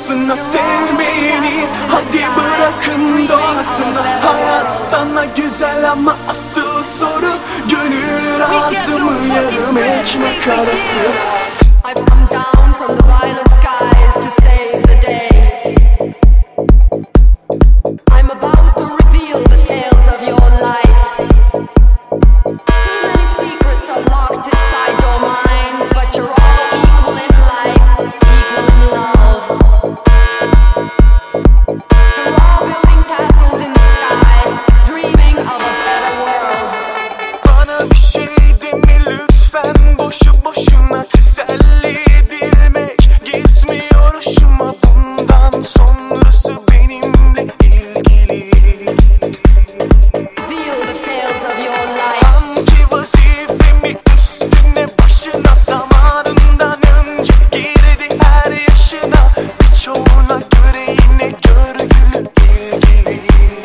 yarasına sevmeyeni. Hadi bırakın doğasına. Hayat sana güzel ama asıl soru gönül razı mı yarım ekmek arası? I've come down from the violet skies to save the day. I'm about to reveal the tales of your life. Too many secrets are locked inside your minds, but you're all equal in life, equal in love. You're all building castles in the sky, dreaming of a better world. Bana bir şey deme lütfen, boşu boşuna teselli edilmek gitmiyor hoşuma. Bundan sonrası benimle ilgili. Feel the tales of your life. Sanki vazifemi üstüne başına zamanından önce girdi her yaşına. Birçoğuna göre yine görgülü ilgili.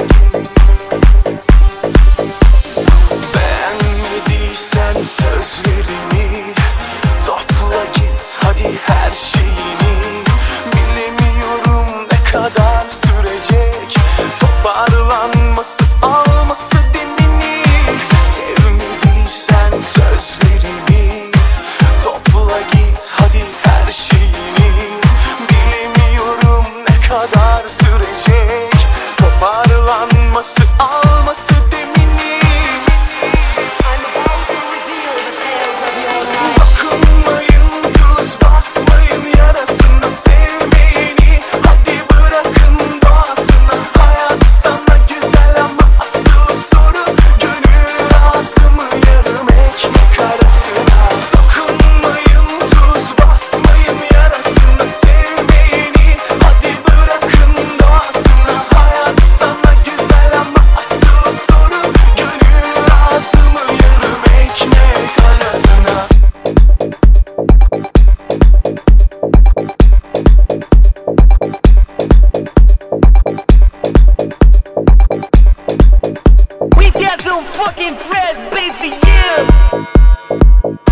Beğenmediysen sözlerimi topla git hadi her şeyini. Bilemiyorum ne kadar sürecek toparlanması alması demini. Sevmediysen sözlerimi topla git hadi her şeyini. Bilemiyorum ne kadar sürecek toparlanması alması demini. I'm about to reveal the tales of your life. Dokunmayın, tuz basmayın yarasına sevmeyeni. Hadi bırakın doğasına. Hayat sana güzel ama asıl soru gönül razı mı yarım ekmek arasına? Dokunmayın, tuz basmayın yarasına sevmeyeni. Hadi bırakın doğasına. Hayat sana güzel ama asıl soru gönül razı mı yarım ekmek arasına? We've got some fucking fresh beats for you.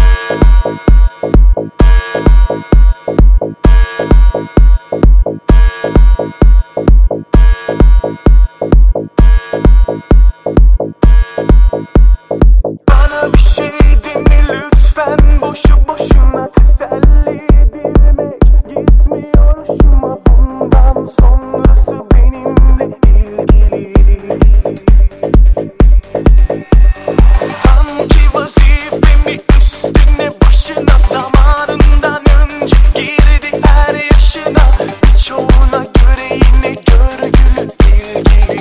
Bana bir şey deme lütfen, boşu boşuna teselli edilmek gitmiyor hoşuma. Bundan sonrası benimle ilgili. Sanki vazifemi üstüne başına zamanından önce girdi her yaşına. Birçoğuna göre yine görgülü ilgili.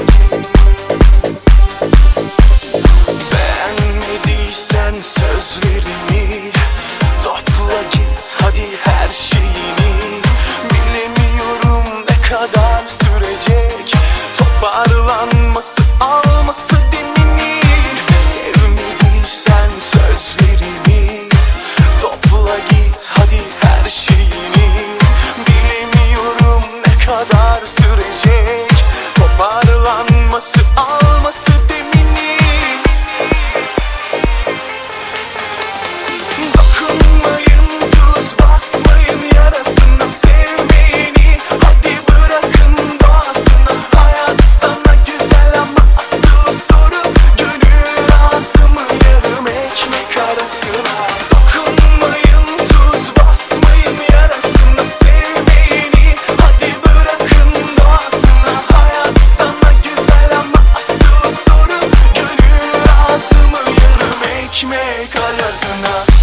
Beğenmediysen sözlerimi topla git hadi her şeyini. Bilemiyorum ne kadar sürecek toparlanması alması demini. Sevmediysen sözlerimi topla git hadi her şeyini. Bilemiyorum ne kadar sürecek toparlanması alması demini. Dokunmayın, tuz basmayın yarasına sevmeyeni. Hadi bırakın doğasına. Hayat sana güzel ama asıl soru gönül razı mı yarım ekmek arasına? Dokunmayın, tuz basmayın yarasına sevmeyeni. Hadi bırakın doğasına. Hayat sana güzel ama asıl soru gönül razı mı yarım ekmek arasına?